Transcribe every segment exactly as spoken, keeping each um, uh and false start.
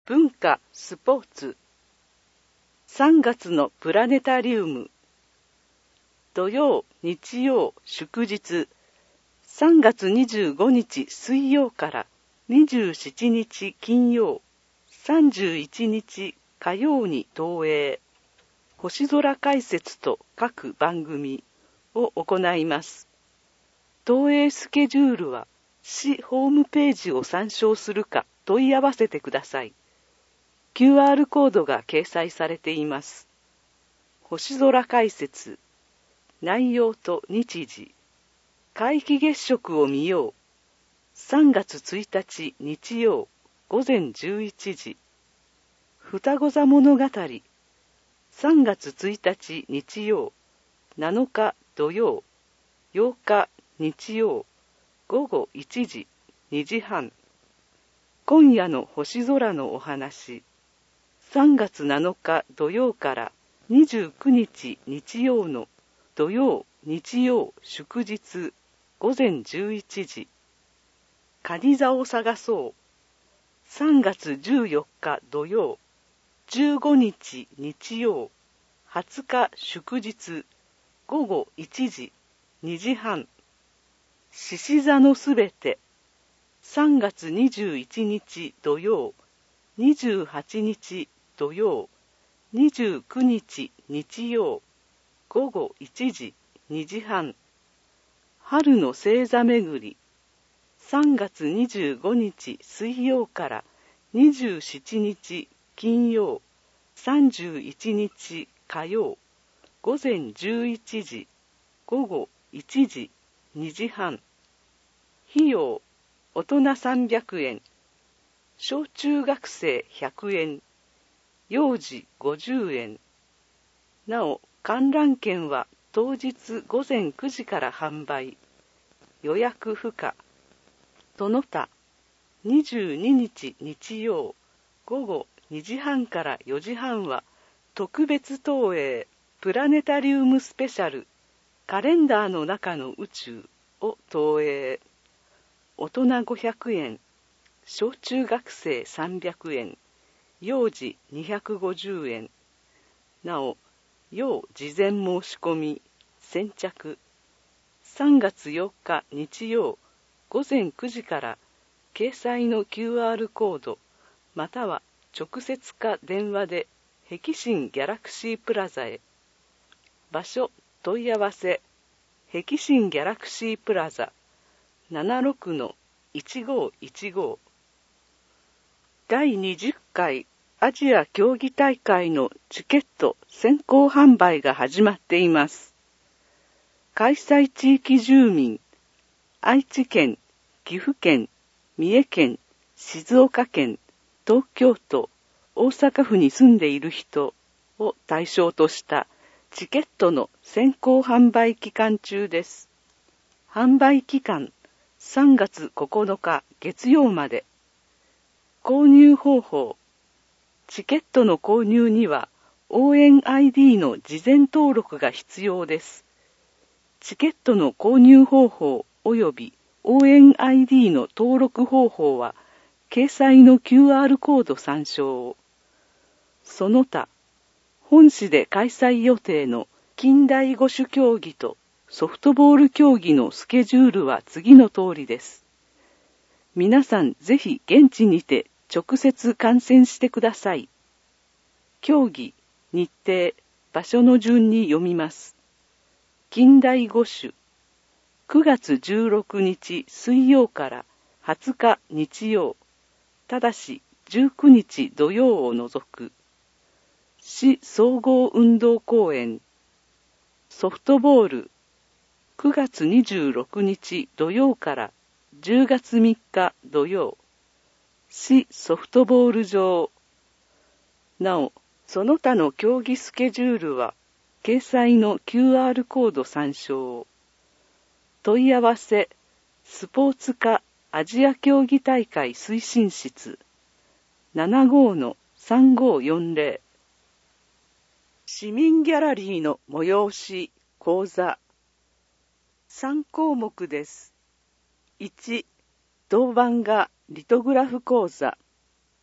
文化・スポーツ。さんがつのプラネタリウム。土曜、日曜、祝日。さんがつにじゅうごにち水曜からにじゅうしちにち金曜、さんじゅういちにち火曜に投影。星空解説と各番組を行います。投影スケジュールは市ホームページを参照するか問い合わせてください。キューアール コードが掲載されています。星空解説、内容と日時、皆既月食を見よう。さんがつついたち日曜ごぜんじゅういちじ。双子座物語。さんがつついたち日曜、なのか土曜、ようか日曜、ごごいちじ、にじはん。今夜の星空のお話。さんがつなのか土曜からにじゅうくにち日曜の土曜、日曜、祝日ごぜんじゅういちじ。蟹座を探そう。さんがつじゅうよっか土曜、じゅうごにち日曜、はつか祝日ごごいちじ、にじはん。獅子座のすべて。さんがつにじゅういちにち土曜、にじゅうはちにち土曜、にじゅうくにち日曜、ごごいちじ、にじはん。春の星座めぐり。さんがつにじゅうごにち水曜からにじゅうしちにち金曜、さんじゅういちにち火曜、ごぜんじゅういちじ、ごごいちじ、にじはん。費用、大人さんびゃくえん、小中学生ひゃくえん、幼児ごじゅうえん。なお、観覧券は当日ごぜんくじから販売。予約不可。その他、にじゅうににち日曜、ごごにじはんからよじはんは、特別投影、プラネタリウムスペシャル、カレンダーの中の宇宙を投影。大人ごひゃくえん、小中学生さんびゃくえん、幼児にひゃくごじゅうえん。なお、要事前申し込み、先着。さんがつよっか日曜、ごぜんくじから掲載の キューアール コード、または直接か電話で碧新ギャラクシープラザへ。場所、問い合わせ、碧新ギャラクシープラザ ななろくのいちごいちご。だいにじゅっかいアジア競技大会のチケット先行販売が始まっています。開催地域住民、愛知県、岐阜県、三重県、静岡県、東京都、大阪府に住んでいる人を対象としたチケットの先行販売期間中です。販売期間さんがつここのか月曜まで。購入方法。チケットの購入には応援 アイディー の事前登録が必要です。チケットの購入方法及び応援 アイディー の登録方法は掲載の キューアール コード参照。その他、本市で開催予定の近代五種競技とソフトボール競技のスケジュールは次の通りです。皆さんぜひ現地にて直接観戦してください。競技、日程、場所の順に読みます。近代五種、くがつじゅうろくにち水曜からはつか日曜、ただしじゅうくにち土曜を除く。市総合運動公園。ソフトボール、くがつにじゅうろくにち土曜からじゅうがつみっか土曜、市ソフトボール場。なお、その他の競技スケジュールは掲載の キューアール コード参照。問い合わせ、スポーツ課アジア競技大会推進室 ななごのさんごよんぜろ。市民ギャラリーの催し講座さんこうもくです。いち、銅版画リトグラフ講座。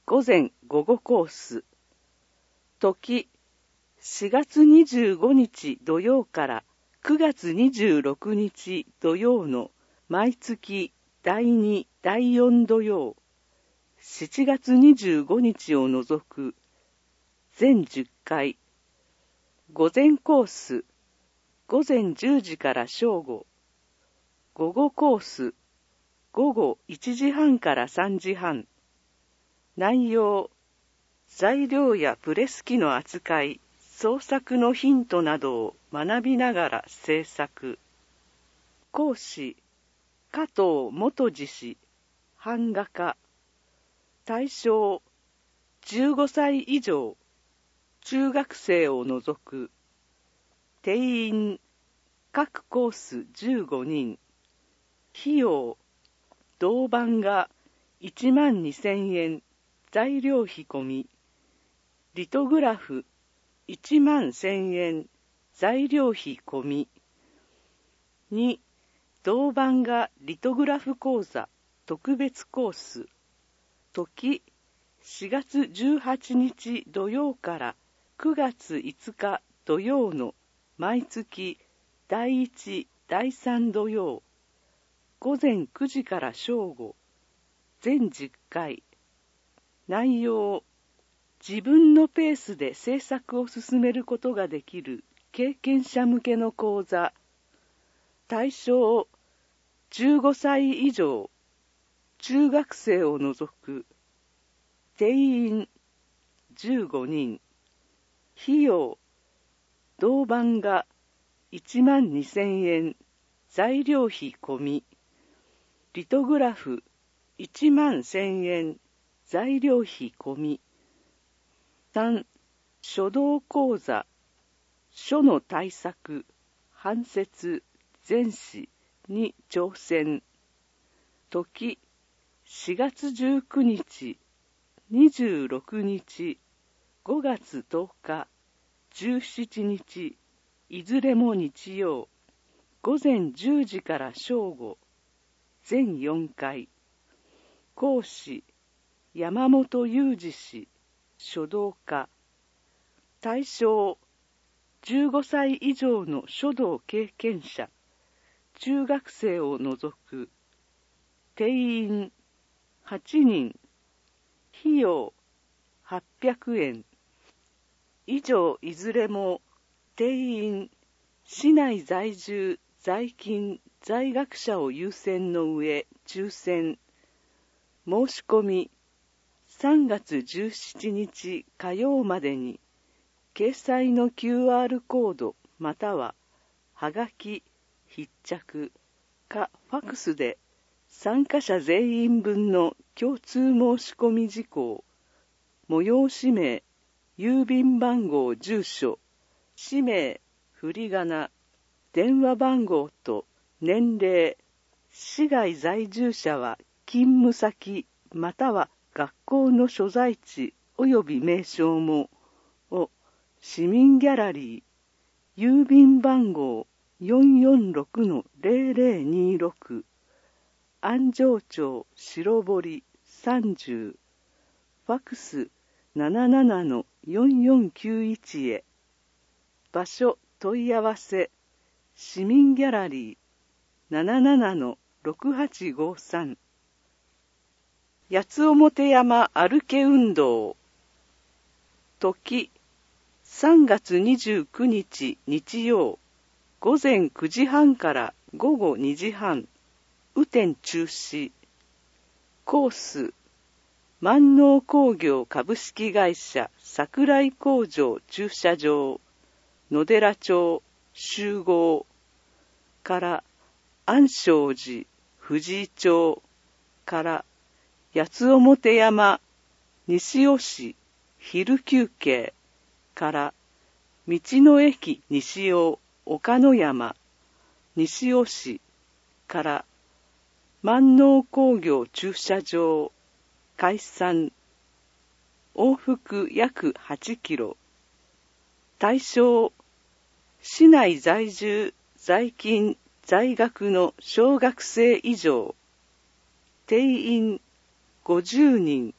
午前午後コース。時、しがつにじゅうごにち土曜からくがつにじゅうろくにち土曜の毎月だいに、だいよん土曜、しちがつにじゅうごにちを除く全じゅっかい。午前コース、午前じゅうじから正午。午後コース、午後いちじはんからさんじはん。内容、材料やプレス機の扱い、創作のヒントなどを学びながら制作。講師、加藤元次氏、版画家。対象、じゅうごさい以上、中学生を除く。定員、各コースじゅうごにん。費用、銅版画いちまんにせんえん、材料費込み。リトグラフいちまんせんえん、材料費込み。に、銅版画リトグラフ講座特別コース。時、しがつじゅうはちにち土曜からくがついつか土曜の毎月だいいち、だいさん土曜。午前くじから正午。全じゅっかい。内容、自分のペースで制作を進めることができる経験者向けの講座。対象、じゅうごさい以上、中学生を除く。定員、じゅうごにん。費用、銅版画いちまんにせんえん、材料費込み。リトグラフいちまんせんえん、材料費込み。さん、書道講座、書の対策、半節、全詩に挑戦。時、しがつじゅうくにち、にじゅうろくにち、ごがつとおか、じゅうしちにち、いずれも日曜、午前じゅうじから正午、全よんかい。講師、山本裕二氏、書道家。対象、じゅうごさい以上の書道経験者、中学生を除く。定員、はちにん。費用、はっぴゃくえん。以上いずれも、定員、市内在住、在勤、在学者を優先の上、抽選。申し込み、さんがつじゅうしちにち火曜までに、掲載の キューアール コードまたは、はがき、筆着、かファクスで、参加者全員分の共通申し込み事項、催し名、郵便番号、住所、氏名、振り仮名、電話番号と年齢、市外在住者は勤務先または学校の所在地及び名称もを市民ギャラリー、郵便番号 よんよんろくのゼロゼロにろく、安城町白堀さんじゅう、ファクス ななななのよんよんきゅういち へ。場所問い合わせ、市民ギャラリー ななななのろくはちごさん。八つ表山歩け運動。時、さんがつにじゅうくにち日曜、午前くじはんから午後にじはん、雨天中止。コース、万能工業株式会社桜井工場駐車場、野寺町集合から安昌寺藤井町から八つ表山西尾市昼休憩から道の駅西尾岡野山西尾市から万能工業駐車場解散。往復約はちキロ。対象、市内在住、在勤、在学の小学生以上。定員ごじゅうにん。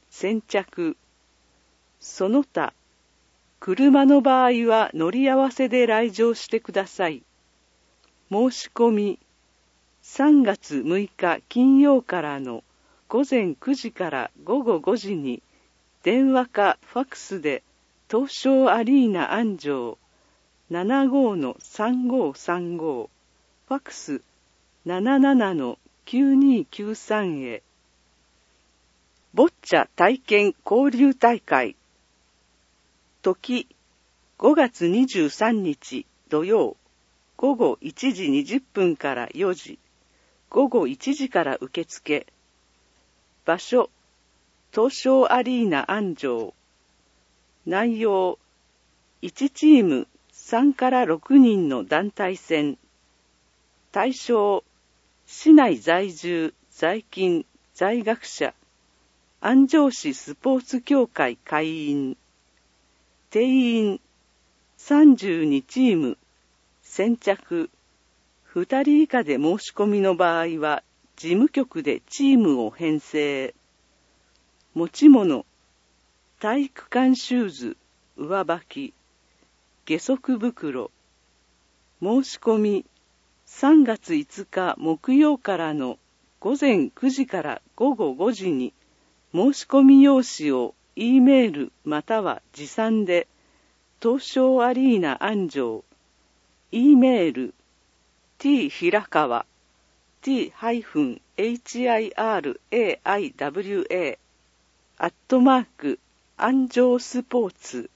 先着。その他、車の場合は乗り合わせで来場してください。申し込み、さんがつむいか金曜からのごぜんくじからごごごじに電話かファクスで東証アリーナ安城 ななごー さんごーさんご ファクス なななな きゅうにーきゅうさん へ。ボッチャ体験交流大会。時ごがつにじゅうさんにち土曜ごごいちじにじゅっぷんからよじ、ごごいちじから受付。場所、東証アリーナ安城。内容、いちチームさんからろくにんの団体戦。対象、市内在住、在勤、在学者。安城市スポーツ協会会員。定員、さんじゅうにチーム。先着。ふたり以下で申し込みの場合は、事務局でチームを編成。持ち物、体育館シューズ、上履き、下足袋。申し込み、さんがついつか木曜からのごぜんくじからごごごじに、申し込み用紙を E メールまたは持参で、東証アリーナ安城、E メール、t 平川 t-hirawa アットマーク安城スポーツ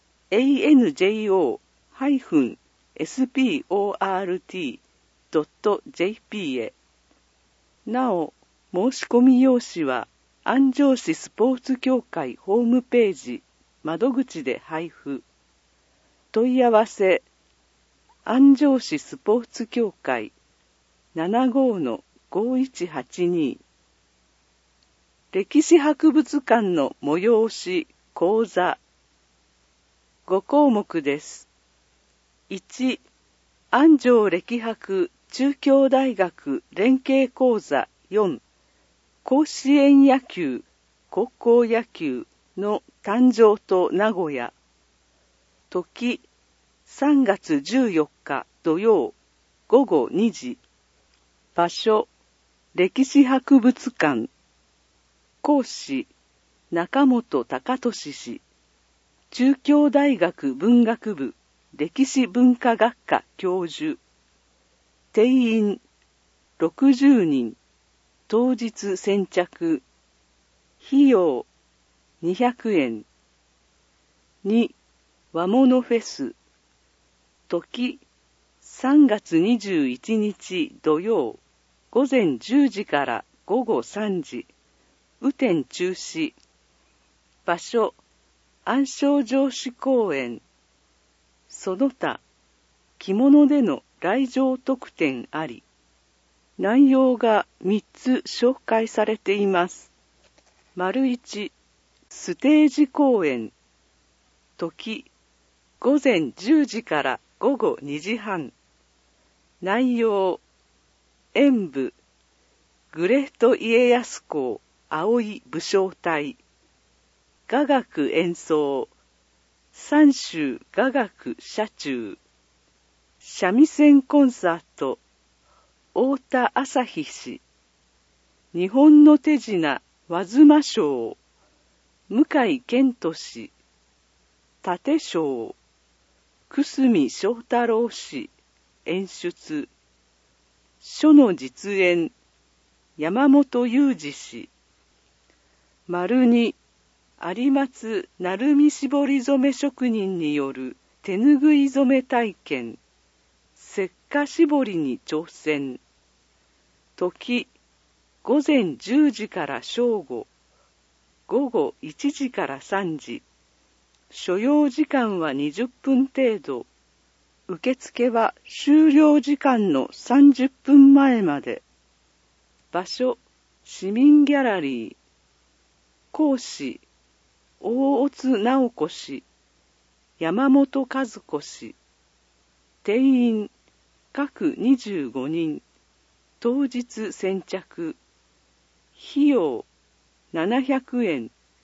anjo-sport.jp へ。なお、申し込み用紙は安城市スポーツ協会ホームページ窓口で配布。問い合わせ、安城市スポーツ協会 ななごー ごいちはちに。歴史博物館の催し講座。ごこうもくです。いち、安城歴博中京大学連携講座よん、甲子園野球、高校野球の誕生と名古屋。時、さんがつじゅうよっか土曜ごごにじ。場所、歴史博物館。講師、中本隆俊氏。中京大学文学部歴史文化学科教授。定員、ろくじゅうにん。当日先着。費用、にひゃくえん。に、和物フェス。時、さんがつにじゅういちにち土曜、ごぜんじゅうじからごごさんじ。雨天中止。場所、安昌城址公園。その他、着物での来場特典あり。内容がみっつ紹介されています。丸いち、ステージ公演。時、ごぜんじゅうじからごごにじはん。内容、演舞、グレート家康公葵武将隊。雅楽演奏、三州雅楽社中。三味線コンサート、太田朝日氏。日本の手品和妻賞、向井健人氏。立賞、久住正太郎氏。演出。書の実演、山本裕二氏。丸に、有松鳴海絞り染め職人による手ぬぐい染め体験。石化絞りに挑戦。時、ごぜんじゅうじから正午、ごごいちじからさんじ。所要時間はにじゅっぷん程度。受付は終了時間のさんじゅっぷんまえまで。場所、市民ギャラリー。講師、大津直子氏、山本和子氏。定員、各にじゅうごにん。当日先着。費用、ななひゃくえん。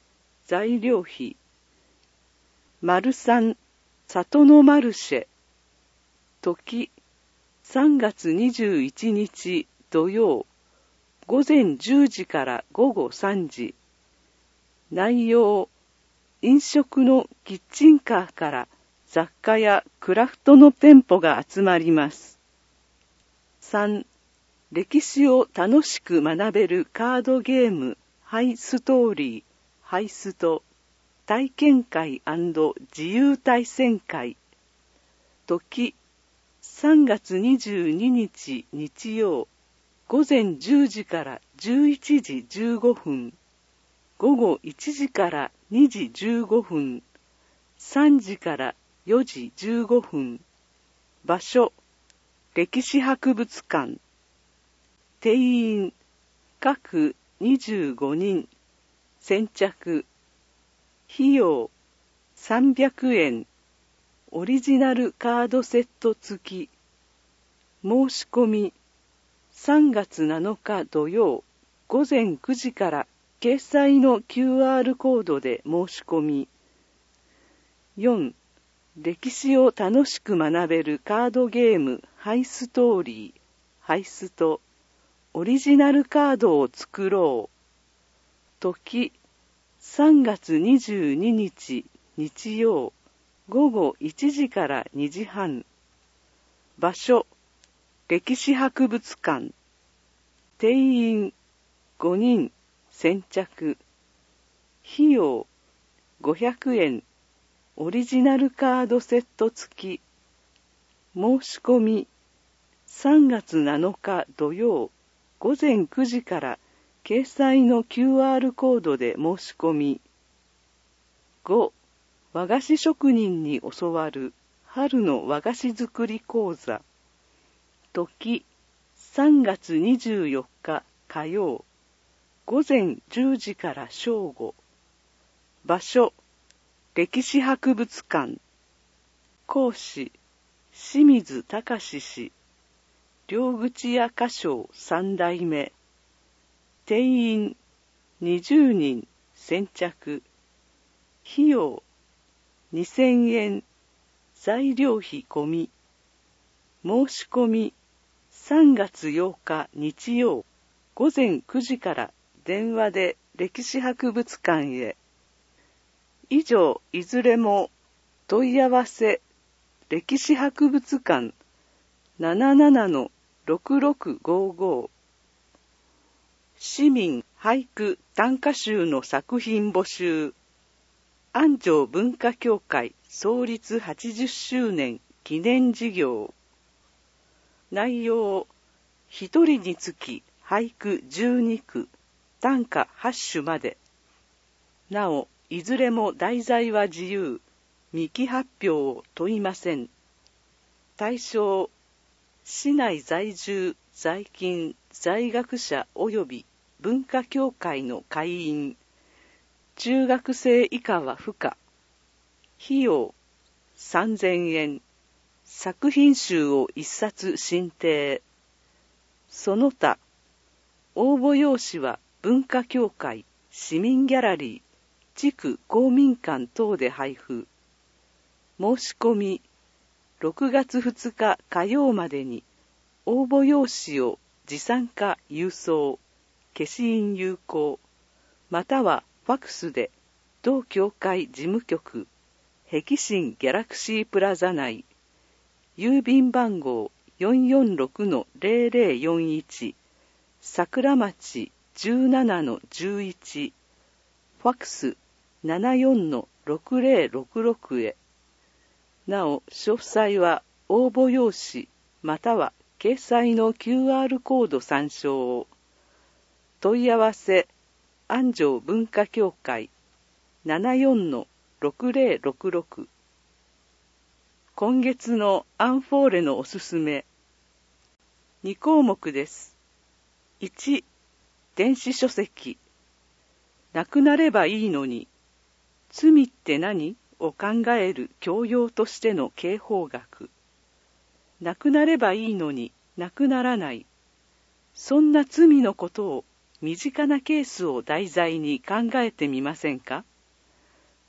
材料費。丸三、里のマルシェ。時、さんがつにじゅういちにち土曜、午前じゅうじから午後さんじ。内容、飲食のキッチンカーから雑貨やクラフトの店舗が集まります。さん、歴史を楽しく学べるカードゲーム、ハイストーリー、ハイスト、体験会&自由対戦会。時、さんがつにじゅうににち日曜、午前じゅうじからじゅういちじじゅうごふん、午後いちじからにじじゅうごふん、さんじからよじじゅうごふん。場所、歴史博物館。定員、各にじゅうごにん。先着。費用、さんびゃくえん。オリジナルカードセット付き。申し込み、さんがつなのか土曜、午前くじから掲載の キューアール コードで申し込み。よん、歴史を楽しく学べるカードゲームハイストーリー、ハイスト、オリジナルカードを作ろう。時、さんがつにじゅうににち日曜、午後いちじからにじはん。場所、歴史博物館。定員、ごにん。先着。費用、ごひゃくえん。オリジナルカードセット付き。申し込み、さんがつなのか土曜、午前くじから掲載の キューアール コードで申し込み。ご、和菓子職人に教わる春の和菓子作り講座。時、さんがつにじゅうよっか火曜、午前じゅうじから正午。場所、歴史博物館。講師、清水隆氏。両口屋歌唱三代目。定員、にじゅうにん。先着。費用、にせんえん。材料費込み。申し込み、さんがつようか日曜、午前くじから電話で歴史博物館へ。以上、いずれも問い合わせ、歴史博物館 ななななのろくろくごご。市民俳句短歌集の作品募集。安城文化協会創立はちじゅっしゅうねん記念事業。内容、一人につき俳句じゅうにく、短歌はちしゅまで。なお、いずれも題材は自由、未記発表を問いません。対象、市内在住、在勤、在学者及び文化協会の会員。中学生以下は不可。費用、さんぜんえん。作品集を一冊進呈。その他、応募用紙は文化協会、市民ギャラリー、地区公民館等で配布。申し込み、ろくがつふつか火曜までに応募用紙を持参か郵送、消印有効、またはファクスで同協会事務局、碧新ギャラクシープラザ内、郵便番号 よんよんろくのぜろぜろよんいち、桜町 じゅうななのじゅういち、ファクス ななよんのろくぜろろくろく へ。なお、詳細は応募用紙または掲載の キューアール コード参照を。問い合わせ、安城文化協会 ななよんのろくぜろろくろく。今月のアンフォーレのおすすめ。にこうもくです。いち、電子書籍。なくなればいいのに。罪って何を考える教養としての刑法学。なくなればいいのになくならない。そんな罪のことを身近なケースを題材に考えてみませんか。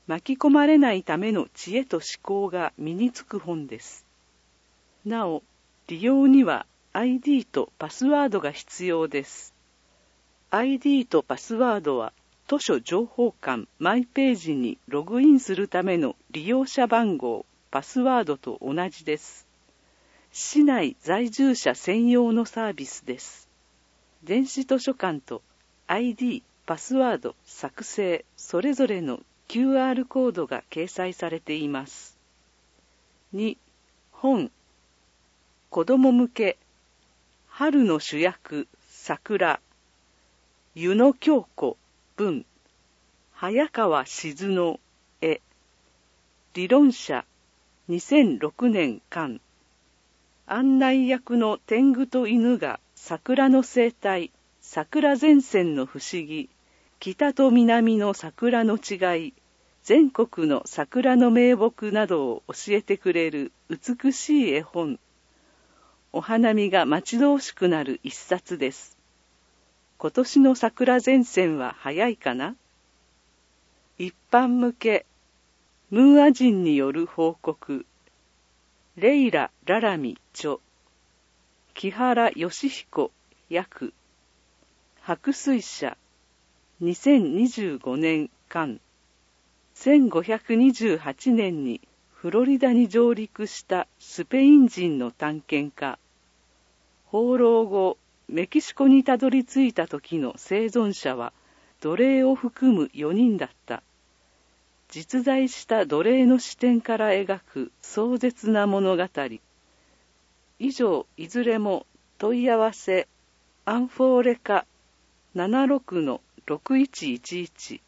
巻き込まれないための知恵と思考が身につく本です。なお、利用には アイディー とパスワードが必要です。アイディー とパスワードは図書情報館マイページにログインするための利用者番号、パスワードと同じです。市内在住者専用のサービスです。電子図書館と アイディー、パスワード、作成、それぞれの キューアール コードが掲載されています。に、本。子供向け。春の主役、桜。湯野京子、文。早川静乃、絵。理論者、にせんろくねん刊。案内役の天狗と犬が桜の生態、桜前線の不思議、北と南の桜の違い、全国の桜の名木などを教えてくれる美しい絵本。お花見が待ち遠しくなる一冊です。今年の桜前線は早いかな？一般向け、ムーア人による報告。レイラ・ララミ著。木原義彦訳。白水社。にせんにじゅうごねん刊。せんごひゃくにじゅうはちねんにフロリダに上陸したスペイン人の探検家。放浪後、メキシコにたどり着いた時の生存者は奴隷を含むよにんだった。実在した奴隷の視点から描く壮絶な物語。以上、いずれも問い合わせアンフォーレカ ななろくのろくいちいちいち。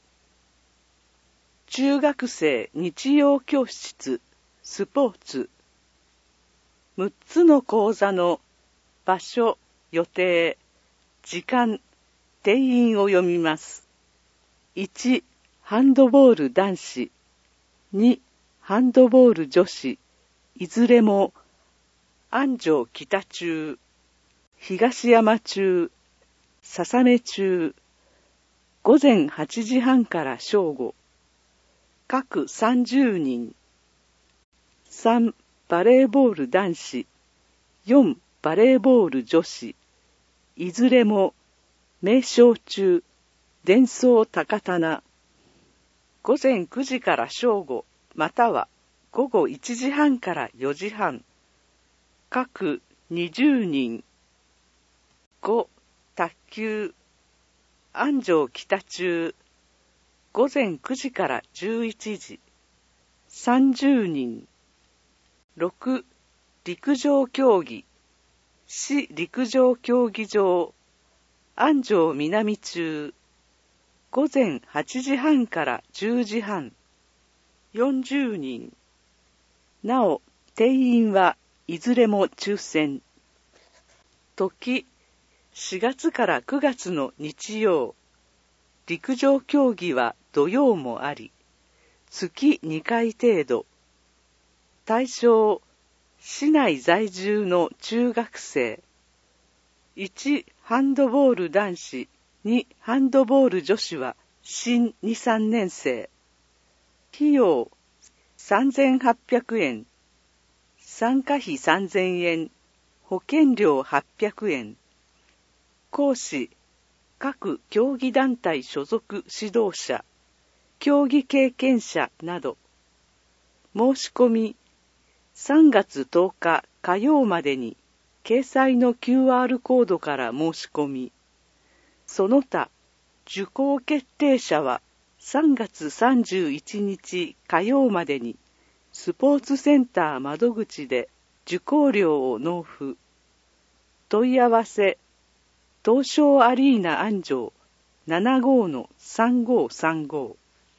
中学生日曜教室スポーツ。むっつの講座の場所、予定、時間、定員を読みます。いち、ハンドボール男子。に、ハンドボール女子。いずれも、安城北中、東山中、笹目中。午前はちじはんから正午。各さんじゅうにん。さん、バレーボール男子。よん、バレーボール女子。いずれも、名称中、伝送高棚。午前くじから正午、または午後いちじはんからよじはん。各にじゅうにん。ご、卓球。安城北中。午前くじからじゅういちじ。さんじゅうにん。ろく、陸上競技。市陸上競技場。安城南中。午前はちじはんからじゅうじはん。よんじゅうにん。なお、定員はいずれも抽選。時、しがつからくがつの日曜。陸上競技は土曜もあり、月にかい程度。対象、市内在住の中学生。いち、ハンドボール男子。に、ハンドボール女子は新に、さんねん生。費用、さんぜんはっぴゃくえん。参加費さんぜんえん。保険料はっぴゃくえん。講師、各競技団体所属指導者、競技経験者など。申し込み、さんがつとおか火曜までに、掲載の キューアール コードから申し込み、その他、受講決定者はさんがつさんじゅういちにち火曜までに、スポーツセンター窓口で受講料を納付。問い合わせ、東証アリーナ安城 ななごのさんごさんご。